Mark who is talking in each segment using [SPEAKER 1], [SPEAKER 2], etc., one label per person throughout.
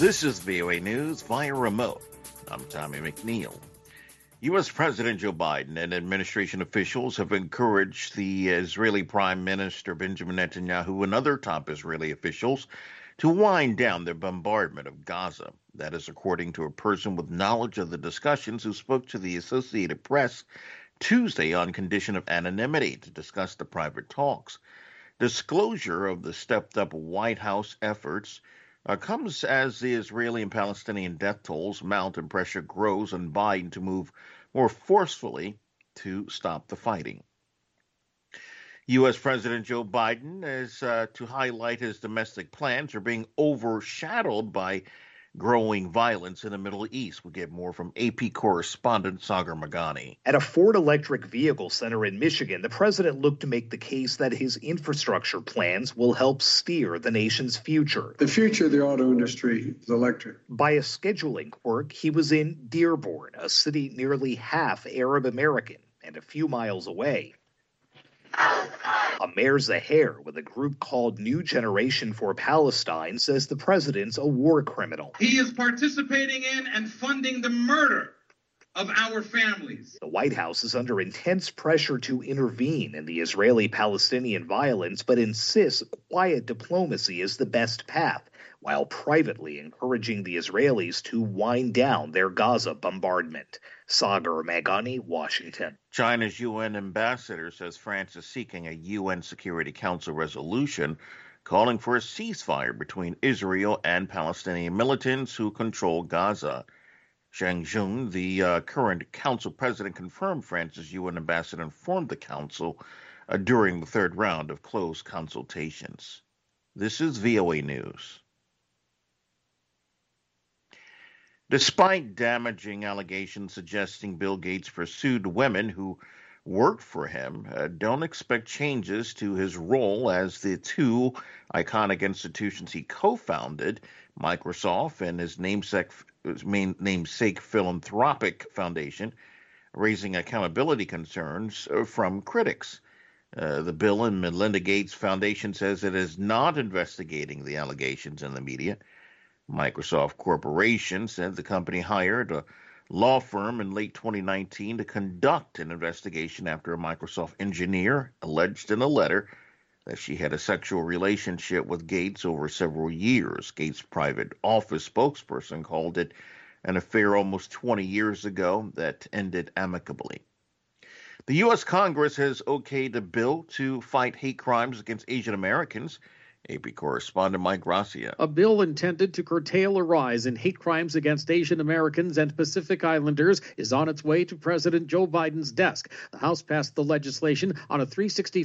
[SPEAKER 1] This is VOA News via remote. I'm Tommy McNeil. U.S. President Joe Biden and administration officials have encouraged the Israeli Prime Minister Benjamin Netanyahu and other top Israeli officials to wind down their bombardment of Gaza. That is according to a person with knowledge of the discussions who spoke to the Associated Press Tuesday on condition of anonymity to discuss the private talks. Disclosure of the stepped-up White House efforts comes as the Israeli and Palestinian death tolls mount and pressure grows on Biden to move more forcefully to stop the fighting. U.S. President Joe Biden is to highlight his domestic plans are being overshadowed by growing violence in the Middle East. We'll get more from AP correspondent Sagar Magani.
[SPEAKER 2] At a Ford Electric Vehicle Center in Michigan, the president looked to make the case that his infrastructure plans will help steer the nation's future.
[SPEAKER 3] The future of the auto industry is electric.
[SPEAKER 2] By a scheduling quirk, he was in Dearborn, a city nearly half Arab American and a few miles away. Amer Zaher, with a group called New Generation for Palestine, says the president's a war criminal.
[SPEAKER 4] He is participating in and funding the murder of our families.
[SPEAKER 2] The White House is under intense pressure to intervene in the Israeli-Palestinian violence, but insists quiet diplomacy is the best path, while privately encouraging the Israelis to wind down their Gaza bombardment. Sagar Magani, Washington.
[SPEAKER 1] China's UN ambassador says France is seeking a UN Security Council resolution calling for a ceasefire between Israel and Palestinian militants who control Gaza. Zhang Jun, the current council president, confirmed France's UN ambassador informed the council during the third round of closed consultations. This is VOA News. Despite damaging allegations suggesting Bill Gates pursued women who worked for him, don't expect changes to his role as the two iconic institutions he co-founded, Microsoft and his namesake philanthropic foundation, raising accountability concerns from critics. The Bill and Melinda Gates Foundation says it is not investigating the allegations in the media. Microsoft Corporation said the company hired a law firm in late 2019 to conduct an investigation after a Microsoft engineer alleged in a letter that she had a sexual relationship with Gates over several years. Gates' private office spokesperson called it an affair almost 20 years ago that ended amicably. The U.S. Congress has okayed a bill to fight hate crimes against Asian Americans. AP correspondent Mike Gracia.
[SPEAKER 5] A bill intended to curtail a rise in hate crimes against Asian Americans and Pacific Islanders is on its way to President Joe Biden's desk. The House passed the legislation on a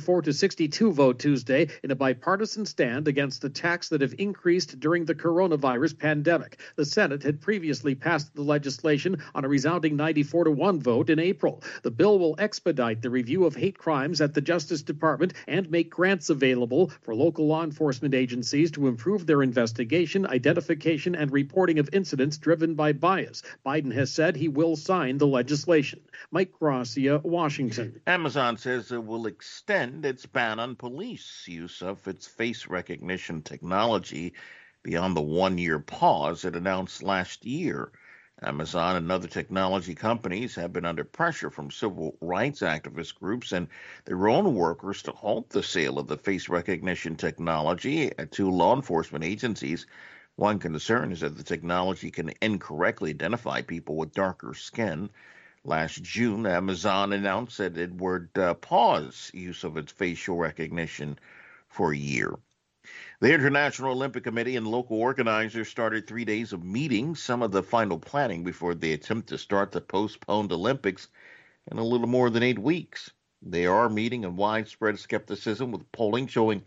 [SPEAKER 5] 364-62 vote Tuesday in a bipartisan stand against attacks that have increased during the coronavirus pandemic. The Senate had previously passed the legislation on a resounding 94-1 vote in April. The bill will expedite the review of hate crimes at the Justice Department and make grants available for local law enforcement agencies to improve their investigation, identification, and reporting of incidents driven by bias. Biden has said he will sign the legislation. Mike Gracia, Washington.
[SPEAKER 1] Amazon says it will extend its ban on police use of its face recognition technology beyond the one-year pause it announced last year. Amazon and other technology companies have been under pressure from civil rights activist groups and their own workers to halt the sale of the face recognition technology to law enforcement agencies. One concern is that the technology can incorrectly identify people with darker skin. Last June, Amazon announced that it would pause use of its facial recognition for a year. The International Olympic Committee and local organizers started 3 days of meetings, some of the final planning before they attempt to start the postponed Olympics in a little more than 8 weeks. They are meeting in widespread skepticism, with polling showing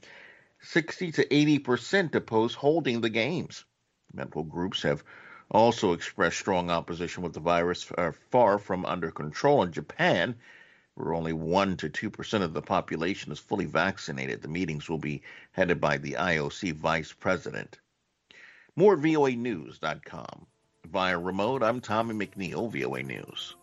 [SPEAKER 1] 60 to 80% oppose holding the games. Medical groups have also expressed strong opposition with the virus far from under control. In Japan, where only 1 to 2% of the population is fully vaccinated, the meetings will be headed by the IOC vice president. More at voanews.com. Via remote, I'm Tommy McNeil, VOA News.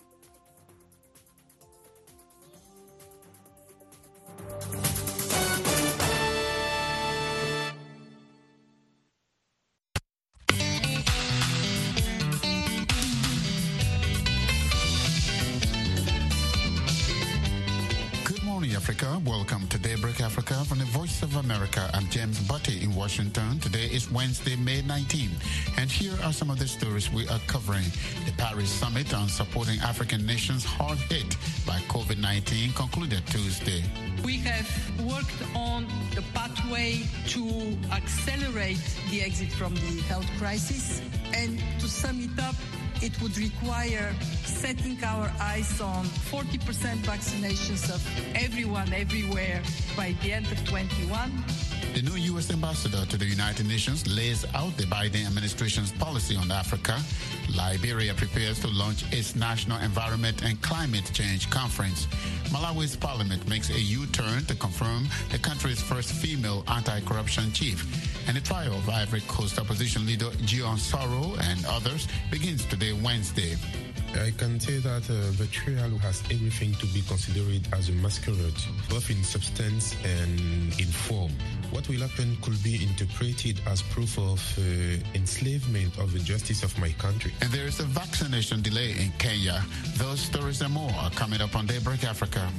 [SPEAKER 6] welcome to Daybreak Africa from the Voice of America. I'm James Butty in Washington. Today is Wednesday, May 19. And here are some of the stories we are covering. The Paris Summit on supporting African nations hard hit by COVID-19 concluded Tuesday.
[SPEAKER 7] We have worked on the pathway to accelerate the exit from the health crisis. And to sum it up, it would require setting our eyes on 40% vaccinations of everyone, everywhere by the end of 2021.
[SPEAKER 6] The new U.S. ambassador to the United Nations lays out the Biden administration's policy on Africa. Liberia prepares to launch its National Environment and Climate Change Conference. Malawi's parliament makes a U-turn to confirm the country's first female anti-corruption chief. And the trial of Ivory Coast opposition leader Guillaume Soro and others begins today, Wednesday.
[SPEAKER 8] I can say that the trial has everything to be considered as a masquerade, both in substance and in form. What will happen could be interpreted as proof of enslavement of the justice of my country.
[SPEAKER 6] And there is a vaccination delay in Kenya. Those stories and more are coming up on Daybreak Africa.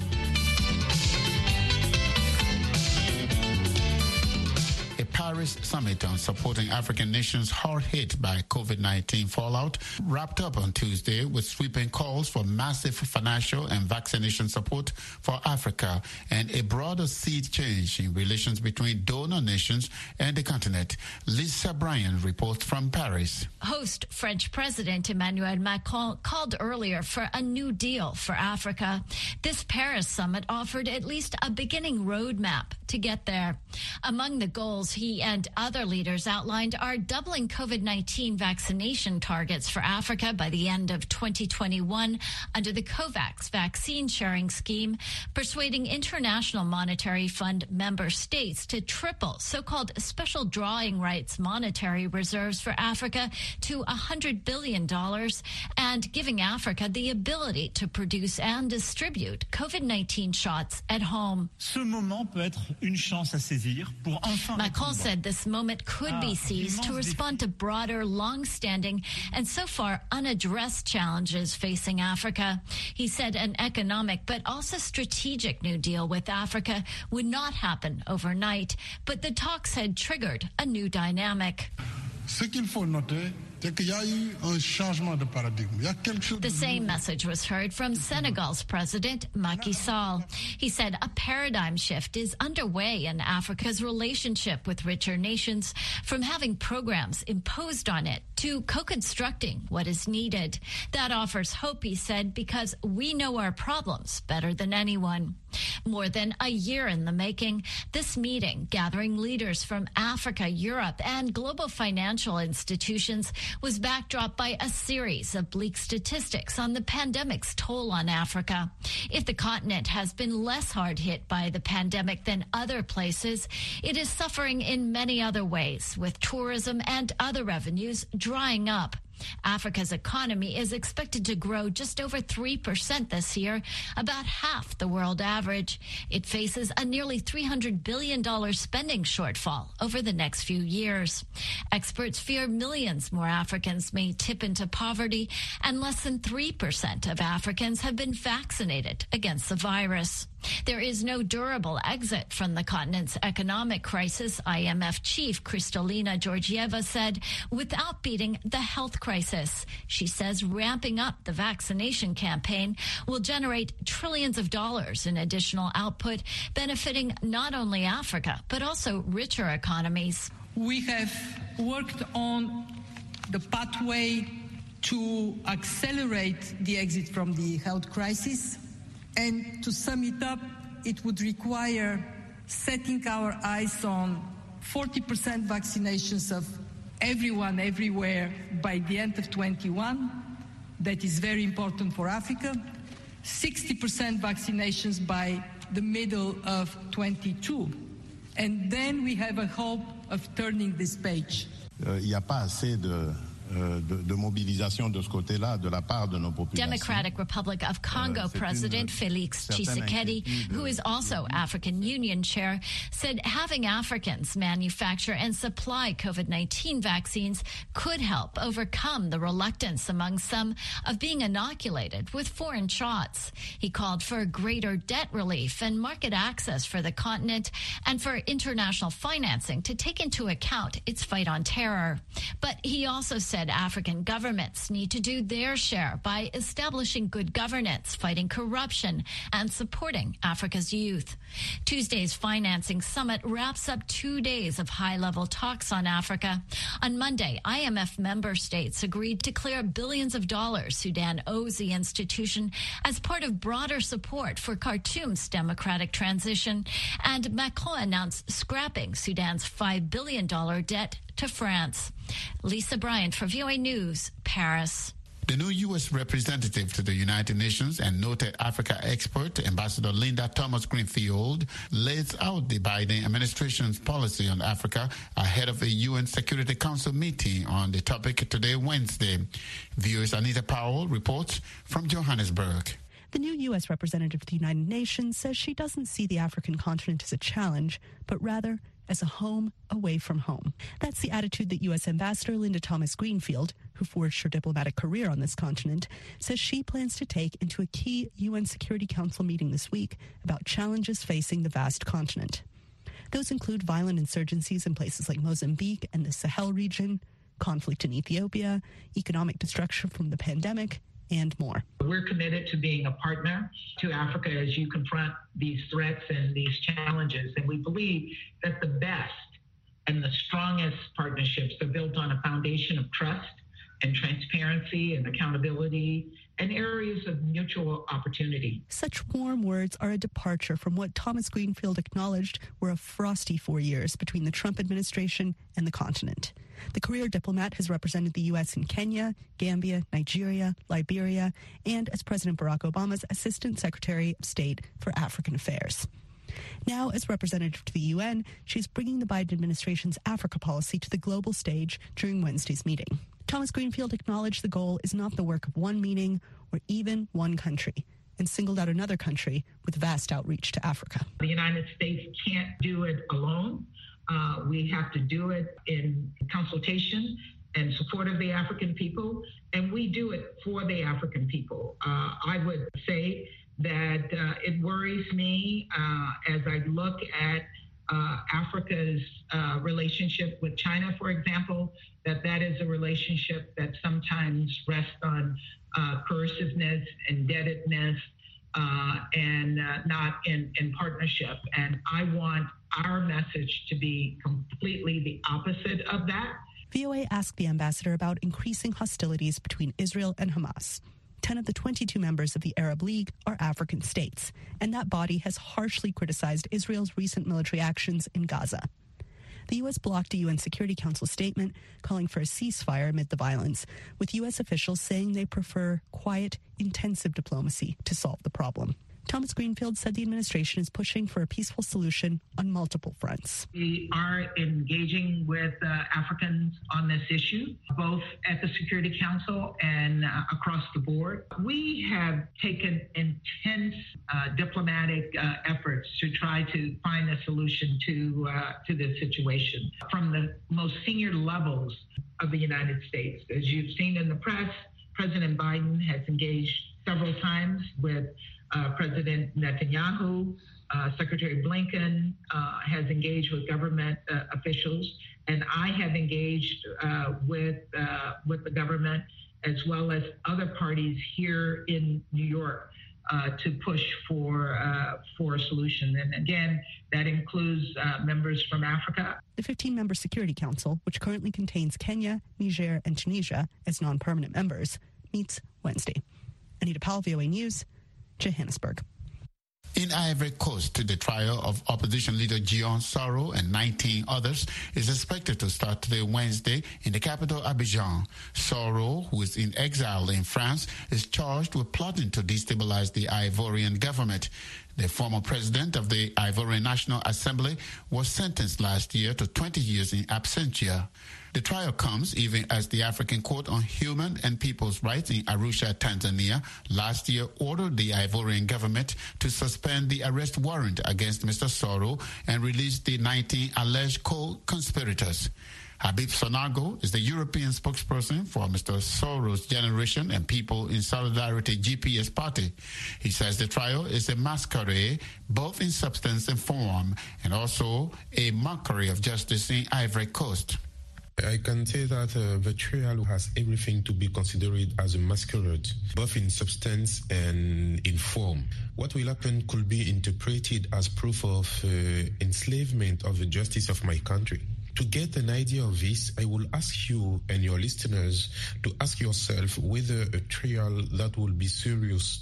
[SPEAKER 6] A Paris summit on supporting African nations hard hit by COVID-19 fallout wrapped up on Tuesday with sweeping calls for massive financial and vaccination support for Africa and a broader sea change in relations between donor nations and the continent. Lisa Bryan reports from Paris.
[SPEAKER 9] Host French President Emmanuel Macron called earlier for a new deal for Africa. This Paris summit offered at least a beginning roadmap to get there. Among the goals he and other leaders outlined are doubling COVID-19 vaccination targets for Africa by the end of 2021 under the COVAX vaccine sharing scheme, persuading International Monetary Fund member states to triple so-called special drawing rights monetary reserves for Africa to $100 billion, and giving Africa the ability to produce and distribute COVID-19 shots at home. Macron said this moment could be seized to respond to broader, long-standing, and so far unaddressed challenges facing Africa. He said an economic but also strategic new deal with Africa would not happen overnight, but the talks had triggered a new dynamic. The same message was heard from Senegal's president, Macky Sall. He said a paradigm shift is underway in Africa's relationship with richer nations, from having programs imposed on it to co-constructing what is needed. That offers hope, he said, because we know our problems better than anyone. More than a year in the making, this meeting, gathering leaders from Africa, Europe, and global financial institutions, was backdropped by a series of bleak statistics on the pandemic's toll on Africa. If the continent has been less hard hit by the pandemic than other places, it is suffering in many other ways, with tourism and other revenues drying up. Africa's economy is expected to grow just over 3% this year, about half the world average. It faces a nearly $300 billion spending shortfall over the next few years. Experts fear millions more Africans may tip into poverty, and less than 3% of Africans have been vaccinated against the virus. There is no durable exit from the continent's economic crisis, IMF chief Kristalina Georgieva said, without beating the health crisis. She says ramping up the vaccination campaign will generate trillions of dollars in additional output, benefiting not only Africa, but also richer economies.
[SPEAKER 7] We have worked on the pathway to accelerate the exit from the health crisis. And to sum it up, it would require setting our eyes on 40% vaccinations of everyone, everywhere by the end of 2021. That is very important for Africa. 60% vaccinations by the middle of 2022. And then we have a hope of turning this page.
[SPEAKER 10] Il n'y a pas assez
[SPEAKER 6] de mobilisation de ce côté-là de la part de nos populations.
[SPEAKER 9] Democratic Republic of Congo President Felix Tshisekedi, who is also African Union chair, said having Africans manufacture and supply COVID-19 vaccines could help overcome the reluctance among some of being inoculated with foreign shots. He called for greater debt relief and market access for the continent and for international financing to take into account its fight on terror. But he also said African governments need to do their share by establishing good governance, fighting corruption, and supporting Africa's youth. Tuesday's financing summit wraps up 2 days of high-level talks on Africa. On Monday, IMF member states agreed to clear billions of dollars Sudan owes the institution as part of broader support for Khartoum's democratic transition. And Macron announced scrapping Sudan's $5 billion debt to France. Lisa Bryant for VOA News, Paris.
[SPEAKER 6] The new U.S. representative to the United Nations and noted Africa expert, Ambassador Linda Thomas-Greenfield, lays out the Biden administration's policy on Africa ahead of a UN Security Council meeting on the topic today, Wednesday. VOA's Anita Powell reports from Johannesburg.
[SPEAKER 10] The new U.S. representative to the United Nations says she doesn't see the African continent as a challenge, but rather as a home away from home. That's the attitude that U.S. Ambassador Linda Thomas-Greenfield, who forged her diplomatic career on this continent, says she plans to take into a key UN Security Council meeting this week about challenges facing the vast continent. Those include violent insurgencies in places like Mozambique and the Sahel region, conflict in Ethiopia, economic destruction from the pandemic, and more.
[SPEAKER 11] We're committed to being a partner to Africa as you confront these threats and these challenges. And we believe that the best and the strongest partnerships are built on a foundation of trust and transparency and accountability and areas of mutual opportunity.
[SPEAKER 10] Such warm words are a departure from what Thomas-Greenfield acknowledged were a frosty 4 years between the Trump administration and the continent. The career diplomat has represented the U.S. in Kenya, Gambia, Nigeria, Liberia, and as President Barack Obama's Assistant Secretary of State for African Affairs. Now, as representative to the UN, she's bringing the Biden administration's Africa policy to the global stage during Wednesday's meeting. Thomas-Greenfield acknowledged the goal is not the work of one meeting or even one country, and singled out another country with vast outreach to Africa.
[SPEAKER 11] The United States can't do it alone. We have to do it in consultation and support of the African people, and we do it for the African people. I would say that it worries me as I look at Africa's relationship with China, for example, that is a relationship that sometimes rests on coerciveness, indebtedness, and not in partnership. And I want our message to be completely the opposite of that.
[SPEAKER 10] VOA asked the ambassador about increasing hostilities between Israel and Hamas. 10 of the 22 members of the Arab League are African states, and that body has harshly criticized Israel's recent military actions in Gaza. The U.S. blocked a UN Security Council statement calling for a ceasefire amid the violence, with U.S. officials saying they prefer quiet, intensive diplomacy to solve the problem. Thomas-Greenfield said the administration is pushing for a peaceful solution on multiple fronts.
[SPEAKER 11] We are engaging with Africans on this issue, both at the Security Council and across the board. We have taken intense diplomatic efforts to try to find a solution to this situation from the most senior levels of the United States. As you've seen in the press, President Biden has engaged several times with President Netanyahu. Secretary Blinken has engaged with government officials, and I have engaged with the government as well as other parties here in New York to push for a solution. And again, that includes members from Africa.
[SPEAKER 10] The 15-member Security Council, which currently contains Kenya, Niger, and Tunisia as non-permanent members, meets Wednesday. Anita Powell, VOA News, Johannesburg.
[SPEAKER 6] In Ivory Coast, the trial of opposition leader Guillaume Soro and 19 others is expected to start today, Wednesday, in the capital, Abidjan. Soro, who is in exile in France, is charged with plotting to destabilize the Ivorian government. The former president of the Ivorian National Assembly was sentenced last year to 20 years in absentia. The trial comes even as the African Court on Human and People's Rights in Arusha, Tanzania, last year ordered the Ivorian government to suspend the arrest warrant against Mr. Soro and release the 19 alleged co-conspirators. Habib Sonago is the European spokesperson for Mr. Soro's Generation and People in Solidarity GPS party. He says the trial is a masquerade, both in substance and form, and also a mockery of justice in Ivory Coast.
[SPEAKER 8] I can say that the trial has everything to be considered as a masquerade, both in substance and in form. What will happen could be interpreted as proof of enslavement of the justice of my country. To get an idea of this, I will ask you and your listeners to ask yourself whether a trial that will be serious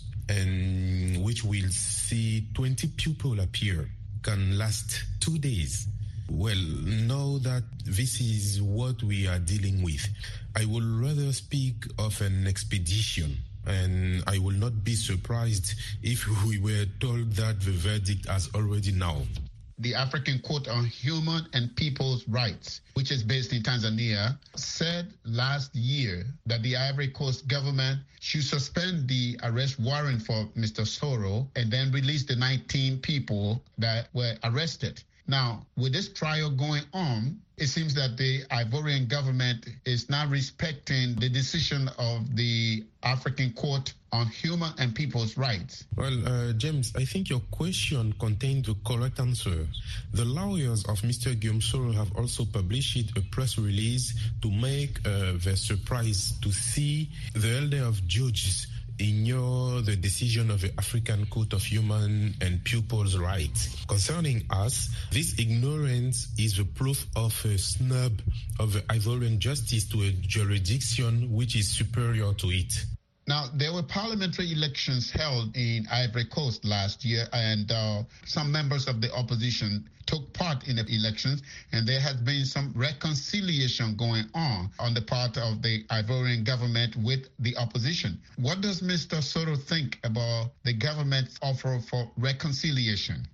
[SPEAKER 8] and which will see 20 people appear can last 2 days. Well, know that this is what we are dealing with. I would rather speak of an expedition, and I will not be surprised if we were told that the verdict has already now.
[SPEAKER 6] The African Court on Human and People's Rights, which is based in Tanzania, said last year that the Ivory Coast government should suspend the arrest warrant for Mr. Soro and then release the 19 people that were arrested. Now, with this trial going on, it seems that the Ivorian government is not respecting the decision of the African Court on Human and People's Rights.
[SPEAKER 8] Well, James, I think your question contained the correct answer. The lawyers of Mr. Guillaume Soro have also published a press release to make their surprise to see the elder of judges ignore the decision of the African Court of Human and People's Rights. Concerning us, this ignorance is the proof of a snub of the Ivorian justice to a jurisdiction which is superior to it.
[SPEAKER 6] Now, there were parliamentary elections held in Ivory Coast last year, and some members of the opposition took part in the elections, and there has been some reconciliation going on the part of the Ivorian government with the opposition. What does Mr. Soro think about the government's offer for reconciliation?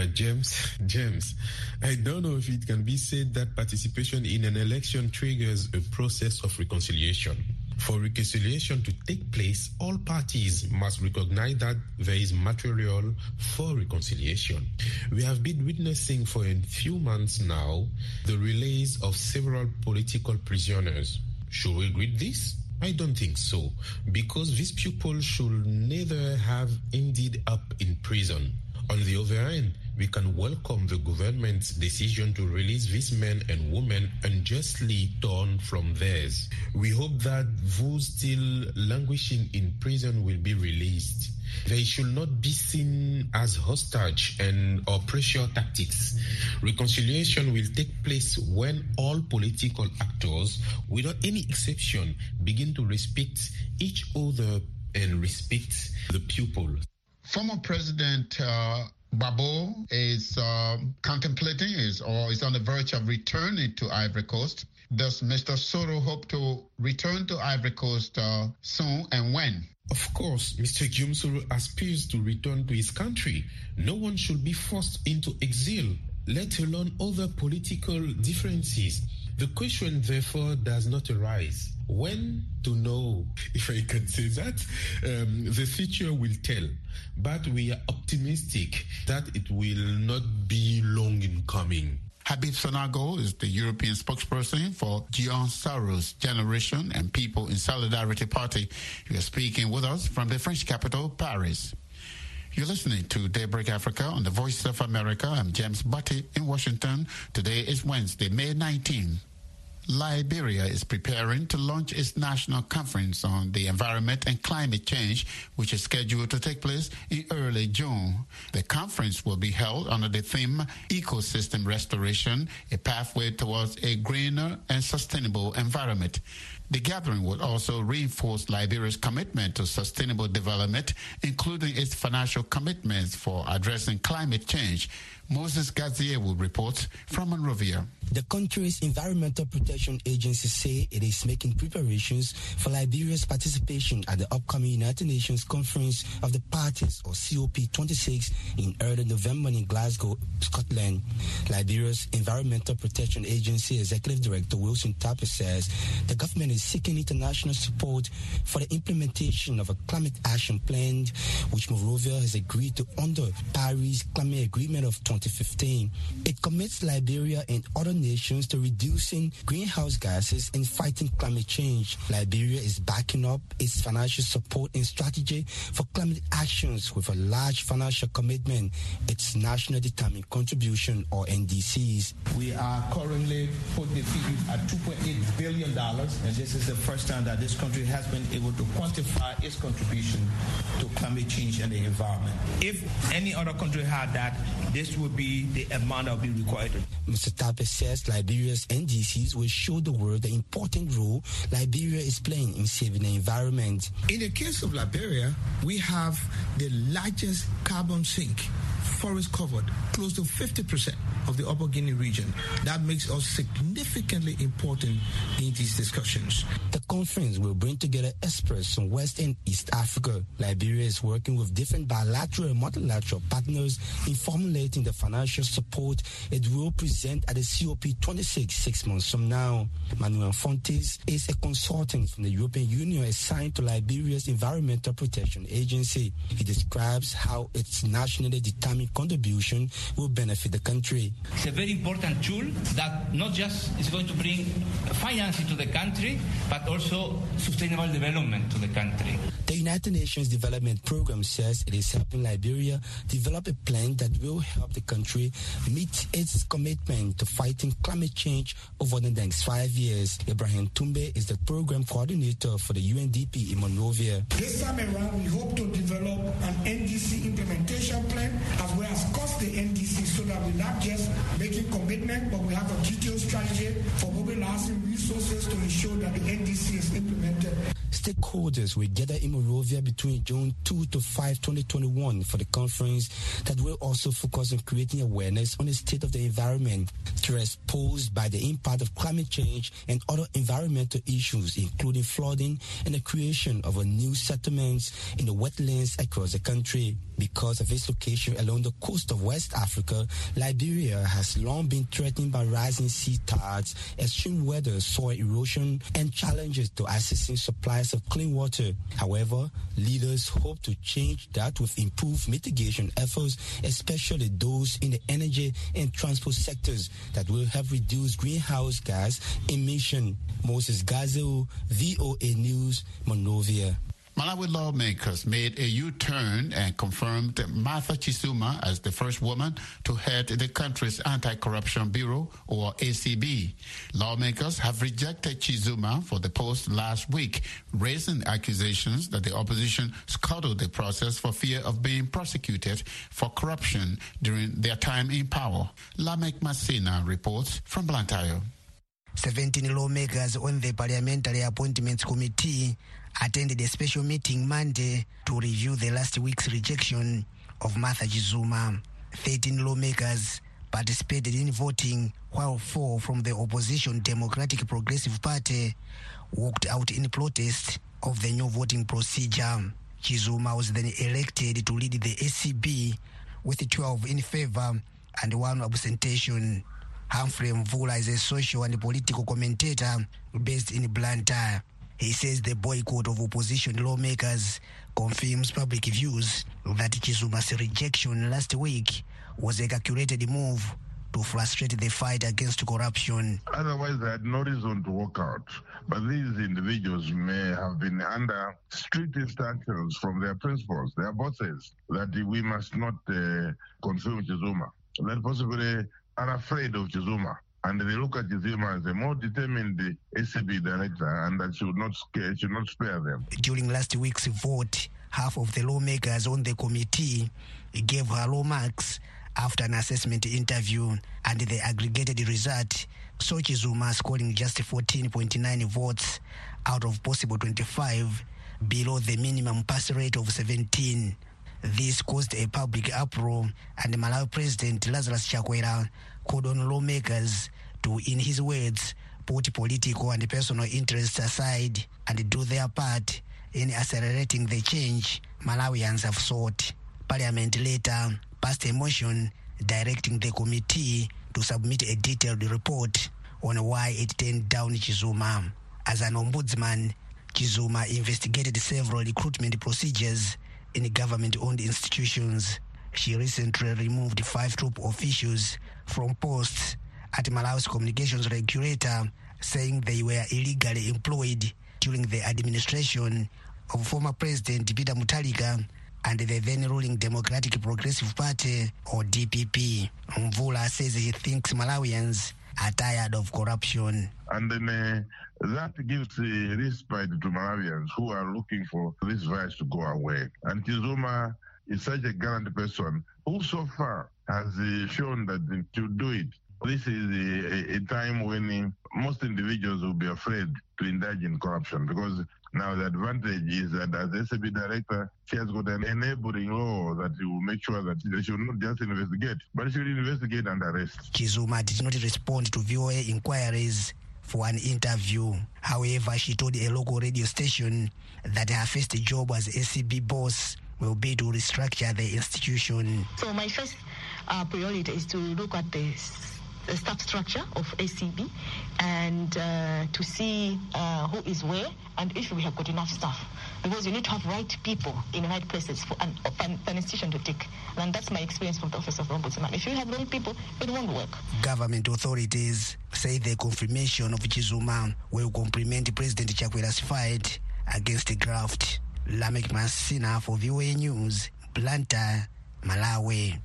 [SPEAKER 8] James, I don't know if it can be said that participation in an election triggers a process of reconciliation. For reconciliation to take place, all parties must recognize that there is material for reconciliation. We have been witnessing for a few months now the release of several political prisoners. Should we greet this? I don't think so, because these people should neither have ended up in prison. On the other hand, we can welcome the government's decision to release these men and women unjustly torn from theirs. We hope that those still languishing in prison will be released. They should not be seen as hostage or pressure tactics. Reconciliation will take place when all political actors, without any exception, begin to respect each other and respect the people.
[SPEAKER 6] Former President Babo is contemplating is on the verge of returning to Ivory Coast. Does Mr. Soro hope to return to Ivory Coast soon, and when?
[SPEAKER 8] Of course, Mr. Guillaume Soro aspires to return to his country. No one should be forced into exile, let alone other political differences. The question, therefore, does not arise. When to know, if I can say that, the future will tell. But we are optimistic that it will not be long in coming.
[SPEAKER 6] Habib Sonago is the European spokesperson for Guillaume Soro's Generation and People in Solidarity Party. He is speaking with us from the French capital, Paris. You're listening to Daybreak Africa on the Voice of America. I'm James Butty in Washington. Today is Wednesday, May 19th. Liberia is preparing to launch its national conference on the environment and climate change, which is scheduled to take place in early June. The conference will be held under the theme Ecosystem Restoration, a pathway towards a greener and sustainable environment. The gathering will also reinforce Liberia's commitment to sustainable development, including its financial commitments for addressing climate change. Moses Gazier will report from Monrovia.
[SPEAKER 12] The country's Environmental Protection Agency say it is making preparations for Liberia's participation at the upcoming United Nations Conference of the Parties, or COP26, in early November in Glasgow, Scotland. Liberia's Environmental Protection Agency Executive Director Wilson Tappe says the government is seeking international support for the implementation of a climate action plan, which Monrovia has agreed to under Paris Climate Agreement of 2015. It commits Liberia and other nations to reducing greenhouse gases and fighting climate change. Liberia is backing up its financial support and strategy for climate actions with a large financial commitment, its National Determined Contribution, or NDCs.
[SPEAKER 13] We are currently putting the figure at $2.8 billion, and this is the first time that this country has been able to quantify its contribution to climate change and the environment. If any other country had that, this would be the amount that would be required.
[SPEAKER 12] Mr. Tappe says Liberia's NDCs will show the world the important role Liberia is playing in saving the environment.
[SPEAKER 13] In the case of Liberia, we have the largest carbon sink, forest covered, close to 50% of the Upper Guinea region. That makes us significantly important in these discussions.
[SPEAKER 12] The conference will bring together experts from West and East Africa. Liberia is working with different bilateral and multilateral partners in formulating the financial support it will present at the COP26 6 months from now. Manuel Fontes is a consultant from the European Union assigned to Liberia's Environmental Protection Agency. He describes how its nationally determined contribution will benefit the country.
[SPEAKER 14] It's a very important tool that not just is going to bring financing to the country, but also sustainable development to the country.
[SPEAKER 12] The United Nations Development Programme says it is helping Liberia develop a plan that will help the country meet its commitment to fighting climate change over the next 5 years. Ibrahim Tumbe is the program coordinator for the UNDP in Monrovia.
[SPEAKER 15] This time around, we hope to develop an NDC implementation plan as well as cost the NDC so that we're not just making commitment, but we have a detailed strategy for mobilizing resources to ensure that the NDC is implemented.
[SPEAKER 12] Stakeholders will gather in Monrovia between June 2 to 5, 2021 for the conference that will also focus on creating awareness on the state of the environment, threats posed by the impact of climate change and other environmental issues, including flooding and the creation of a new settlements in the wetlands across the country. Because of its location along the coast of West Africa, Liberia has long been threatened by rising sea tides, extreme weather, soil erosion, and challenges to accessing supplies of clean water. However, leaders hope to change that with improved mitigation efforts, especially those in the energy and transport sectors that will help reduce greenhouse gas emission. Moses Gazel, VOA News, Monrovia.
[SPEAKER 6] Malawi lawmakers made a U-turn and confirmed Martha Chisuma as the first woman to head the country's Anti-Corruption Bureau, or ACB. Lawmakers have rejected Chisuma for the post last week, raising accusations that the opposition scuttled the process for fear of being prosecuted for corruption during their time in power. Lamek Masina reports from Blantyre.
[SPEAKER 16] 17 lawmakers on the Parliamentary Appointments Committee attended a special meeting Monday to review the last week's rejection of Martha Chisuma. 13 lawmakers participated in voting, while 4 from the opposition Democratic Progressive Party walked out in protest of the new voting procedure. Chisuma was then elected to lead the ACB with 12 in favor and 1 abstention. Humphrey Mvula is a social and political commentator based in Blantyre. He says the boycott of opposition lawmakers confirms public views that Chisuma's rejection last week was a calculated move to frustrate the fight against corruption.
[SPEAKER 17] Otherwise, they had no reason to walk out. But these individuals may have been under strict instructions from their principals, their bosses, that we must not confirm Chisuma. That possibly are afraid of Chisuma. And they look at Chisuma as a more determined ACB director, and that should not spare them.
[SPEAKER 16] During last week's vote, half of the lawmakers on the committee gave her low marks after an assessment interview, and the aggregated result saw Chisuma scoring just 14.9 votes out of possible 25, below the minimum pass rate of 17. This caused a public uproar, and Malawi President Lazarus Chakwera called on lawmakers to, in his words, put political and personal interests aside and do their part in accelerating the change Malawians have sought. Parliament later passed a motion directing the committee to submit a detailed report on why it turned down Chizuma. As an ombudsman, Chizuma investigated several recruitment procedures in government-owned institutions. She recently removed 5 top officials from posts at Malawi's communications regulator, saying they were illegally employed during the administration of former President Peter Mutharika and the then ruling Democratic Progressive Party, or DPP. Mvula says he thinks Malawians are tired of corruption.
[SPEAKER 17] And then that gives a respite to Malawians who are looking for this virus to go away. And Chizuma is such a gallant person who so far has shown that to do it. This is a time when most individuals will be afraid to indulge in corruption, because now the advantage is that as SAB director, she has got an enabling law that will make sure that they should not just investigate, but should investigate and arrest.
[SPEAKER 16] Chizuma did not respond to VOA inquiries for an interview. However, she told a local radio station that her first job as SCB boss will be to restructure the institution.
[SPEAKER 18] So my first priority is to look at the staff structure of ACB and to see who is where and if we have got enough staff, because you need to have right people in the right places for an institution to tick, and that's my experience from the Office of Ombudsman. If you have wrong people, it won't work.
[SPEAKER 16] Government authorities say the confirmation of Chizuma will complement President Chakwera's fight against graft. Lamek Masina for VOA News, Blantyre, Malawi.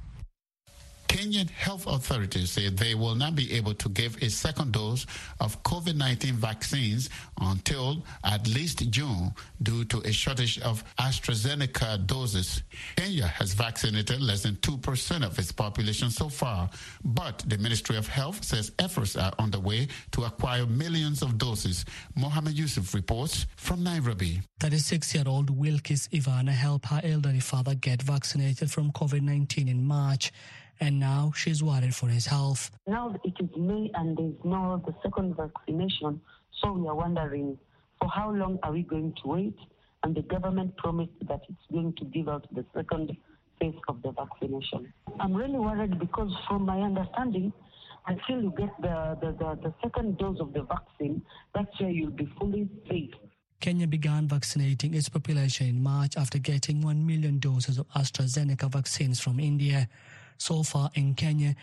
[SPEAKER 6] Kenyan health authorities say they will not be able to give a second dose of COVID-19 vaccines until at least June due to a shortage of AstraZeneca doses. Kenya has vaccinated less than 2% of its population so far, but the Ministry of Health says efforts are underway to acquire millions of doses. Mohammed Yusuf reports from Nairobi.
[SPEAKER 19] 36-year-old Wilkis Ivana helped her elderly father get vaccinated from COVID-19 in March, and now she's worried for his health.
[SPEAKER 20] Now it is May and there's no the second vaccination, so we are wondering for how long are we going to wait? And the government promised that it's going to give out the second phase of the vaccination. I'm really worried because from my understanding, until you get the second dose of the vaccine, that's where you'll be fully safe.
[SPEAKER 19] Kenya began vaccinating its population in March after getting 1 million doses of AstraZeneca vaccines from India. So far in Kenya,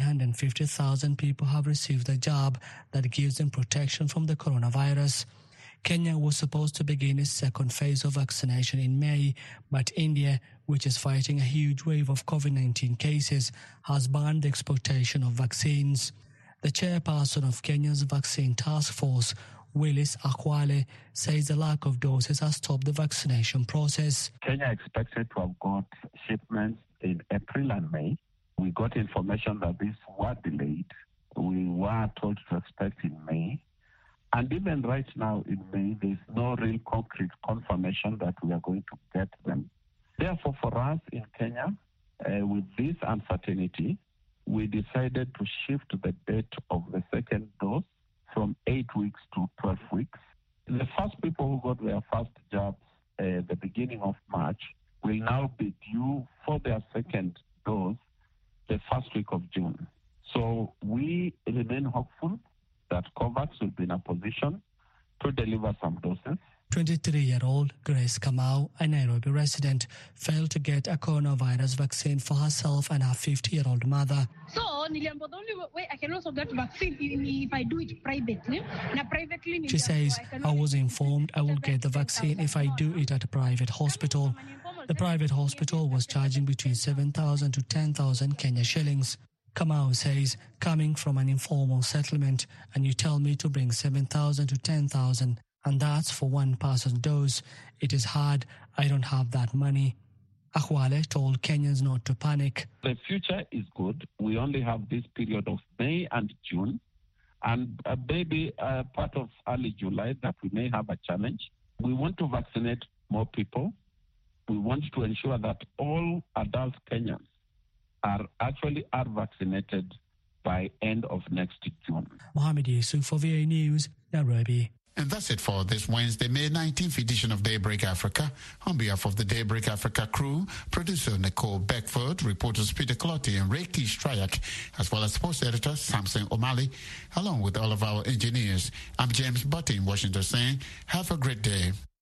[SPEAKER 19] 950,000 people have received a jab that gives them protection from the coronavirus. Kenya was supposed to begin its second phase of vaccination in May, but India, which is fighting a huge wave of COVID-19 cases, has banned the exportation of vaccines. The chairperson of Kenya's vaccine task force, Willis Akwale, says the lack of doses has stopped the vaccination process.
[SPEAKER 21] Kenya expected to have got shipments in April and May. We got information that these were delayed. We were told to expect in May. And even right now in May, there's no real concrete confirmation that we are going to get them. Therefore, for us in Kenya, with this uncertainty, we decided to shift the date of the second dose from 8 weeks to 12 weeks. The first people who got their first jabs at the beginning of March will now be due for their second dose the first week of June. So we remain hopeful that COVAX will be in a position to deliver some doses.
[SPEAKER 19] 23-year-old Grace Kamau, a Nairobi resident, failed to get a coronavirus vaccine for herself and her 50-year-old mother.
[SPEAKER 22] So, the only way I can also get vaccine if I do it privately.
[SPEAKER 19] She says, I was informed I will get the vaccine if I do it at a private hospital. The private hospital was charging between 7,000 to 10,000 Kenya shillings. Kamau says, coming from an informal settlement and you tell me to bring 7,000 to 10,000 and that's for one person dose. It is hard. I don't have that money. Akwale told Kenyans not to panic.
[SPEAKER 21] The future is good. We only have this period of May and June and maybe part of early July that we may have a challenge. We want to vaccinate more people. We want to ensure that all adult Kenyans are vaccinated by end of next June.
[SPEAKER 19] Mohammed Yusuf for VA News, Nairobi.
[SPEAKER 6] And that's it for this Wednesday, May 19th edition of Daybreak Africa. On behalf of the Daybreak Africa crew, producer Nicole Beckford, reporters Peter Clotty and Reiki Strayak, as well as sports editor Samson O'Malley, along with all of our engineers, I'm James Butte in Washington saying, have a great day.